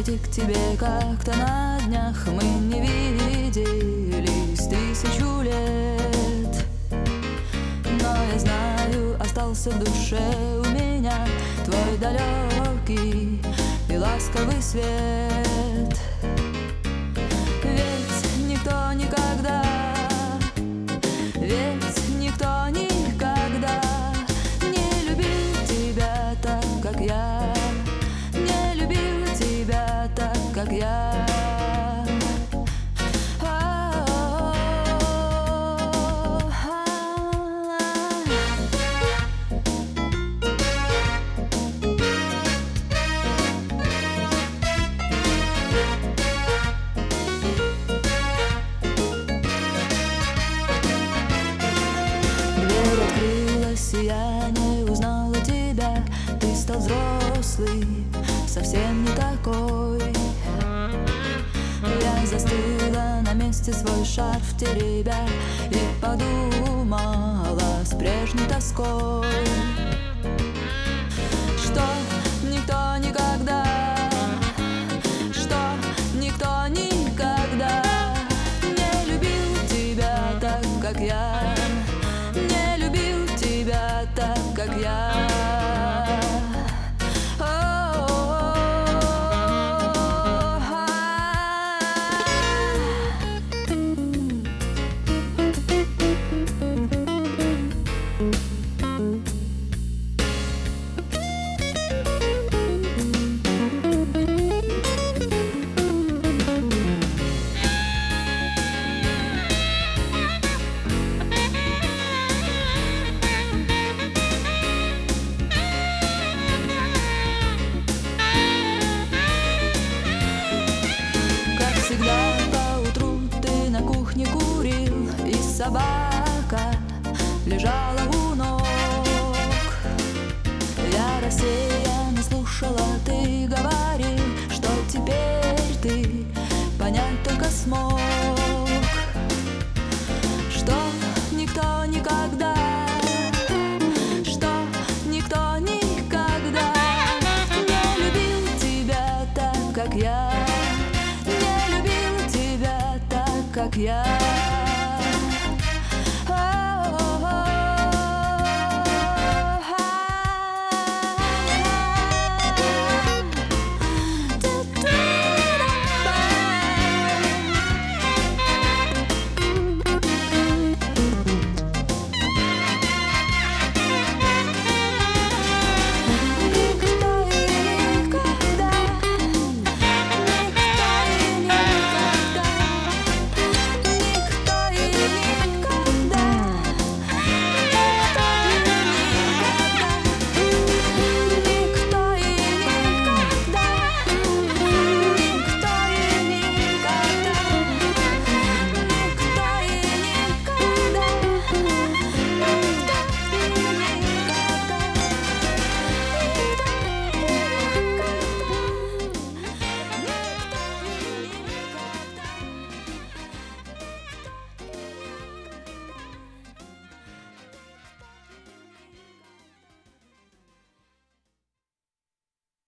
зайти к тебе как-то на днях. Мы не виделись 1000 лет, но я знаю, остался в душе у меня твой далекий и ласковый свет. Ведь никто никогда не любил тебя так, как я, не любил тебя так, как я. Я не узнала тебя, ты стал взрослый, совсем не такой. Я застыла на месте, свой шарф теребя, и подумала с прежней тоской, что никто никогда не любил тебя так, как я, не любил тебя так, как я. Всегда поутру ты на кухне курил, и собака лежала у ног. Я рассеянно слушала, ты говорил, что теперь ты понять только смог, что никто никогда не любил тебя так, как я, как я.